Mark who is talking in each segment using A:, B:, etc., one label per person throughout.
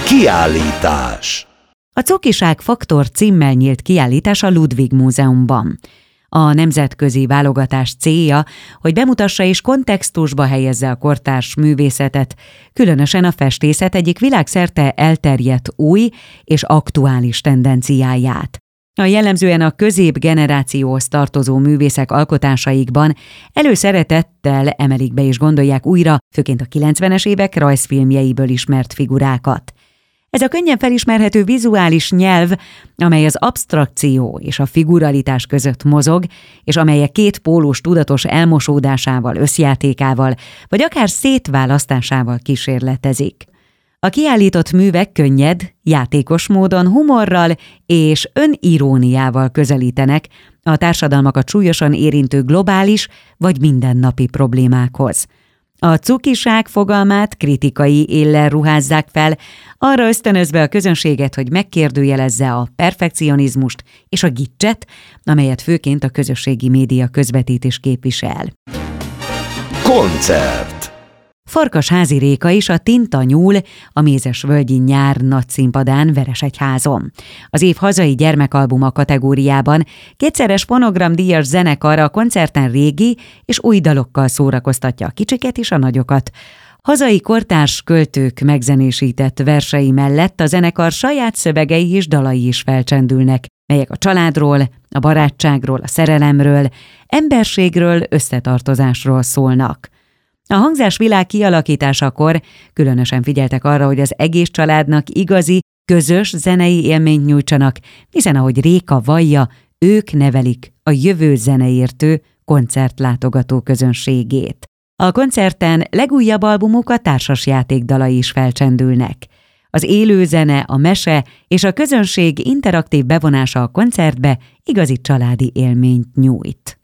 A: Kiállítás.
B: A Cukiság Faktor címmel nyílt kiállítás a Ludwig Múzeumban. A nemzetközi válogatás célja, hogy bemutassa és kontextusba helyezze a kortárs művészetet, különösen a festészet egyik világszerte elterjedt új és aktuális tendenciáját. A jellemzően a középgenerációhoz tartozó művészek alkotásaikban előszeretettel emelik be és gondolják újra, főként a 90-es évek rajzfilmjeiből ismert figurákat. Ez a könnyen felismerhető vizuális nyelv, amely az absztrakció és a figuralitás között mozog, és amelyek két pólus tudatos elmosódásával, összjátékával, vagy akár szétválasztásával kísérletezik. A kiállított művek könnyed, játékos módon humorral és öniróniával közelítenek a társadalmakat súlyosan érintő globális vagy mindennapi problémákhoz. A cukiság fogalmát kritikai éllel ruházzák fel, arra ösztönözve a közönséget, hogy megkérdőjelezze a perfekcionizmust és a gicset, amelyet főként a közösségi média közvetítés képvisel.
A: Koncert.
B: Farkasházi Réka is a Tinta nyúl a Mézesvölgyi Nyár nagyszínpadán Veresegyházon. Az év hazai gyermekalbuma kategóriában kétszeres fonogramdíjas zenekar a koncerten régi és új dalokkal szórakoztatja a kicsiket és a nagyokat. Hazai kortárs költők megzenésített versei mellett a zenekar saját szövegei és dalai is felcsendülnek, melyek a családról, a barátságról, a szerelemről, emberségről, összetartozásról szólnak. A hangzásvilág kialakításakor különösen figyeltek arra, hogy az egész családnak igazi, közös zenei élményt nyújtsanak, hiszen ahogy Réka vallja, ők nevelik a jövő zeneértő koncertlátogató közönségét. A koncerten legújabb albumuk a társasjáték dalai is felcsendülnek. Az élő zene, a mese és a közönség interaktív bevonása a koncertbe igazi családi élményt nyújt.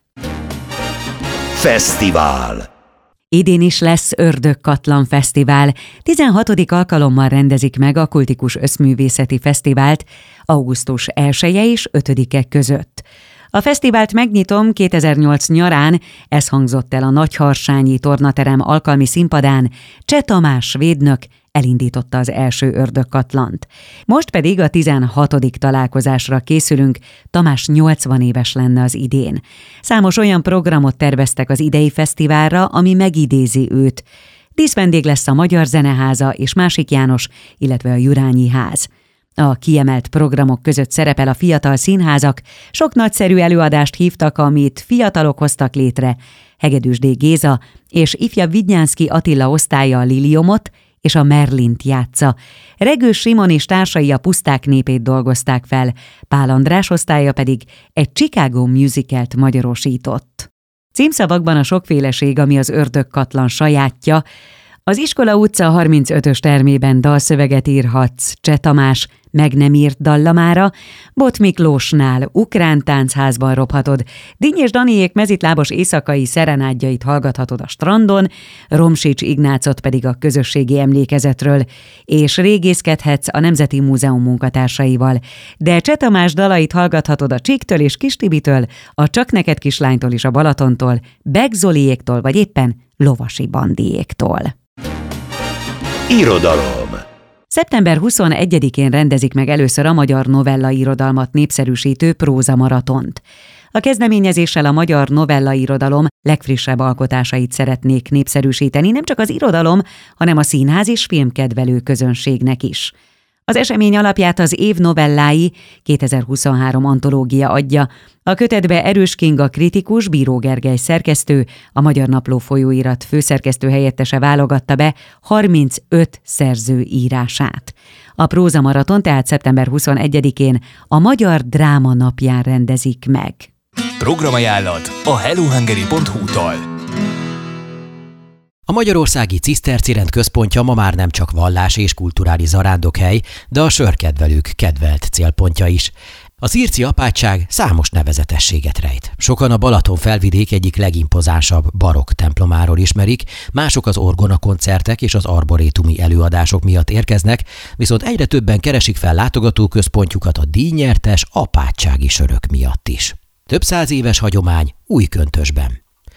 A: Fesztivál.
B: Idén is lesz Ördögkatlan Fesztivál. 16. alkalommal rendezik meg a Kultikus Összművészeti Fesztivált augusztus 1-e és 5-e között. A fesztivált megnyitom 2008 nyarán, ez hangzott el a Nagyharsányi Tornaterem alkalmi színpadán, Cseh Tamás svédnök elindította az első Ördögkatlant. Most pedig a 16. találkozásra készülünk, Tamás 80 éves lenne az idén. Számos olyan programot terveztek az idei fesztiválra, ami megidézi őt. Díszvendég lesz a Magyar Zeneháza és Másik János, illetve a Jurányi Ház. A kiemelt programok között szerepel a Fiatal Színházak, sok nagyszerű előadást hívtak, amit fiatalok hoztak létre, Hegedűs D. Géza és ifjabb Vidnyánszky Attila osztálya a Liliomot és a Merlint játsza. Regős Simon és társai a Puszták népét dolgozták fel, Pál András osztálya pedig egy Chicago musicalt magyarosított. Címszavakban a sokféleség, ami az Ördögkatlan sajátja. Az Iskola utca 35-ös termében dalszöveget írhatsz Cseh Tamás meg nem írt dallamára, Bot Miklósnál ukrán táncházban robhatod, Dinnyés Daniék mezitlábos éjszakai szerenádjait hallgathatod a strandon, Romsics Ignácot pedig a közösségi emlékezetről, és régészkedhetsz a Nemzeti Múzeum munkatársaival, de Cseh Tamás dalait hallgathatod a Csíktől és Kistibitől, a Csak neked kislánytól és a Balatontól, Beg Zoliéktól vagy éppen Lovasi Bandiéktól.
A: Irodalom.
B: Szeptember 21-én rendezik meg először a magyar novellairodalmat népszerűsítő prózamaratont. A kezdeményezéssel a magyar novellairodalom legfrissebb alkotásait szeretnék népszerűsíteni nem csak az irodalom, hanem a színház és filmkedvelő közönségnek is. Az esemény alapját az év novellái 2023 antológia adja. A kötetbe Erős Kinga kritikus, Bíró Gergely szerkesztő, a Magyar Napló folyóirat főszerkesztő helyettese válogatta be 35 szerző írását. A prózamaraton tehát szeptember 21-én a Magyar Dráma napján rendezik meg.
C: Programajánlat a hellohungary.hu-tól.
D: A Magyarországi Cisztercirend központja ma már nem csak vallás és kulturális zarándokhely, de a sörkedvelők kedvelt célpontja is. A szirci apátság számos nevezetességet rejt. Sokan a Balaton felvidék egyik legimpozánsabb barokk templomáról ismerik, mások az orgonakoncertek és az arborétumi előadások miatt érkeznek, viszont egyre többen keresik fel látogatóközpontjukat a díjnyertes apátsági sörök miatt is. Több száz éves hagyomány Újköntösben.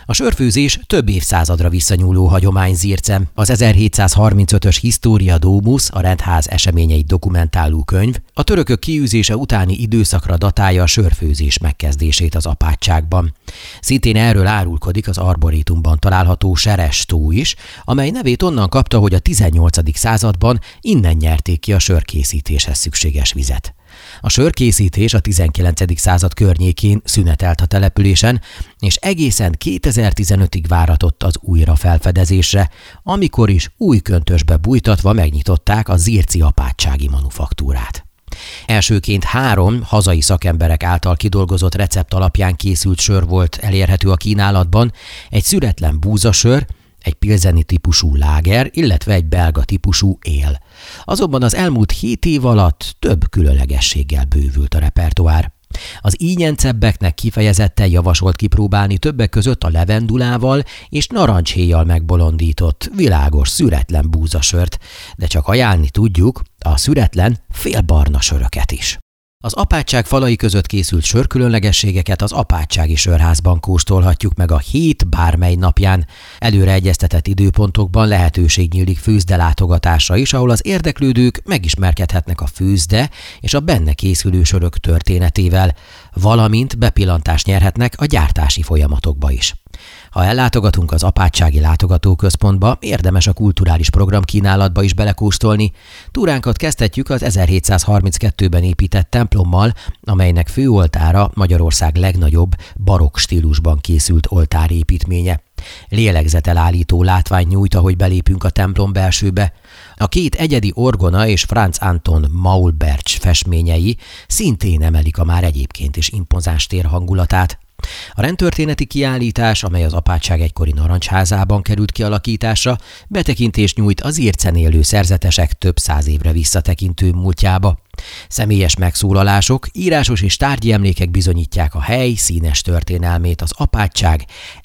D: A sörfőzés több évszázadra visszanyúló hagyomány Zircen. Az 1735-ös Historia Domus, a rendház eseményeit dokumentáló könyv, a törökök kiűzése utáni időszakra datálja a sörfőzés megkezdését az apátságban. Szintén erről árulkodik az arborétumban található Seres tó is, amely nevét onnan kapta, hogy a 18. században innen nyerték ki a sörkészítéshez szükséges vizet. A sörkészítés a 19. század környékén szünetelt a településen, és egészen 2015-ig váratott az újra felfedezésre, amikor is új köntösbe bújtatva megnyitották a zirci apátsági manufaktúrát. Elsőként 3 hazai szakemberek által kidolgozott recept alapján készült sör volt elérhető a kínálatban, egy szüretlen búzasör, egy pilzeni típusú láger, illetve egy belga típusú él. Azonban az elmúlt 7 év alatt több különlegességgel bővült a repertoár. Az ígyencebbeknek kifejezetten javasolt kipróbálni többek között a levendulával és narancshéjjal megbolondított, világos, szüretlen búzasört, de csak ajánlni tudjuk a szüretlen, félbarna söröket is. Az apátság falai között készült sörkülönlegességeket az apátsági sörházban kóstolhatjuk meg a hét bármely napján. Előre egyeztetett időpontokban lehetőség nyílik főzde látogatásra is, ahol az érdeklődők megismerkedhetnek a főzde és a benne készülő sörök történetével, valamint bepillantást nyerhetnek a gyártási folyamatokba is. Ha ellátogatunk az apátsági látogatóközpontba, érdemes a kulturális programkínálatba is belekóstolni. Túránkat kezdhetjük az 1732-ben épített templommal, amelynek főoltára Magyarország legnagyobb barokk stílusban készült oltárépítménye. Lélegzetelállító látvány nyújt, ahogy belépünk a templom belsőbe. A 2 egyedi orgona és Franz Anton Maulbertsch festményei szintén emelik a már egyébként is impozáns tér hangulatát. A rendtörténeti kiállítás, amely az apátság egykori narancsházában került kialakításra, betekintést nyújt az Zircen élő szerzetesek több 100 évre visszatekintő múltjába. Személyes megszólalások, írásos és tárgyi emlékek bizonyítják a hely színes történelmét az apátság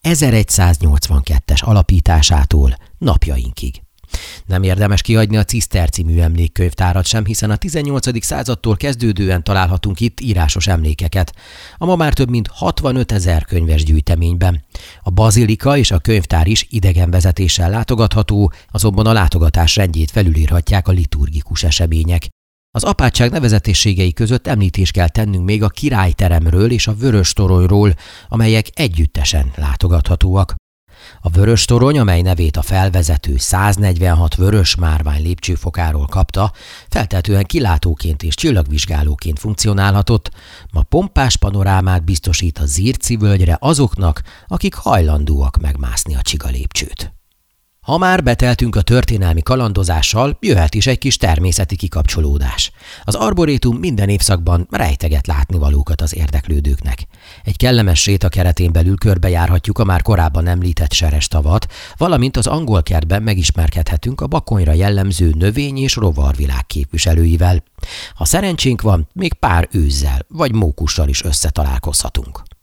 D: 1182-es alapításától napjainkig. Nem érdemes kihagyni a Ciszter című emlékkönyvtárat sem, hiszen a 18. századtól kezdődően találhatunk itt írásos emlékeket, a ma már több mint 65 000 könyves gyűjteményben. A bazilika és a könyvtár is idegenvezetéssel látogatható, azonban a látogatás rendjét felülírhatják a liturgikus események. Az apátság nevezetességei között említést kell tennünk még a királyteremről és a Vöröstoronyról, amelyek együttesen látogathatóak. A Vöröstorony, amely nevét a felvezető 146 vörös márvány lépcsőfokáról kapta, feltehetően kilátóként és csillagvizsgálóként funkcionálhatott, ma pompás panorámát biztosít a Zirci völgyre azoknak, akik hajlandóak megmászni a csiga lépcsőt. Ha már beteltünk a történelmi kalandozással, jöhet is egy kis természeti kikapcsolódás. Az arborétum minden évszakban rejteget látnivalókat az érdeklődőknek. Egy kellemes séta keretén belül körbejárhatjuk a már korábban említett Serestavat, valamint az angol kertben megismerkedhetünk a Bakonyra jellemző növény- és rovarvilág képviselőivel. Ha szerencsénk van, még pár őzzel vagy mókussal is összetalálkozhatunk.